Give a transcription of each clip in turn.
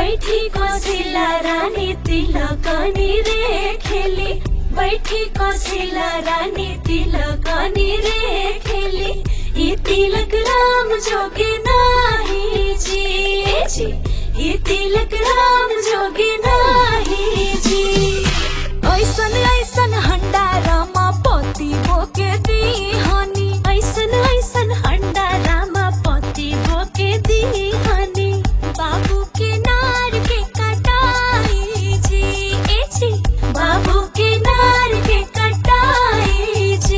बैठी कोसिला रानी तिलकनी रे खेली, बैठी कोसिला रानी तिलकनी रे खेली। ये तिलक राम जोगे नाही जी, ये तिलक राम जोगे नाही जी। ऐसन ऐसन हंडारामा पति बोके दीहानी, ऐसन ऐसन हंडारामा पति बोके दीहानी। बाबू के नार के कटाई जी, बाबू के नार के कटाई जी।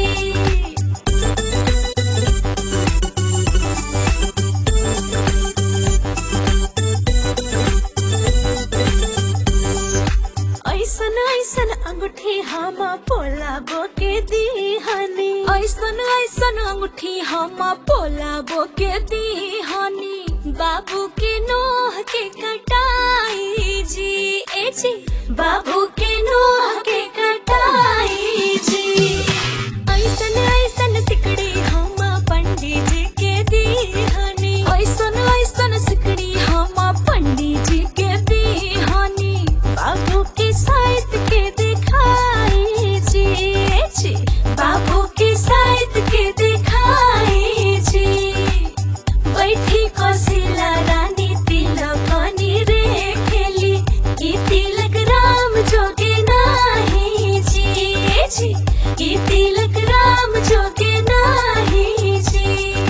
ऐसन ऐसन अंगूठी हम पोला बोके दीहानी, ऐसन ऐसन अंगूठी हम पोला बोके दीहानी। बाबू के नोह के कटाई जी, बाबू के नोह के कटाई जी। ऐसन ऐसन सिकड़ी हम पंडित जी के दीहानी, ऐसन ऐसन सिकड़ी हम पंडित जी के दीहानी। बाबू के साइड के दिखाई जी, बाबू के साइड के दिखाई जी। बैठी कोसिला रानी तिलकनी रे खेली, ये तिलक राम जोगे नाही जी, ये तिलक राम जोगे नाही जी।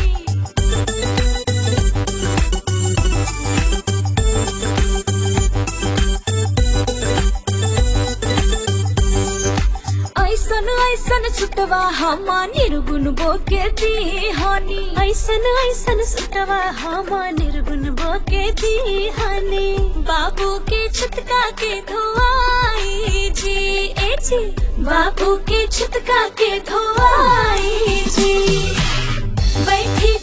ऐसन ऐसन छुटवा हम निर्गुण बोके दीहानी, ऐसन ऐसन छुटवा हम निर्गुण बोके दीहानी। बाबू के छुटका के धोआई जी, बाबू के छुटका के धोआई जी। बैठी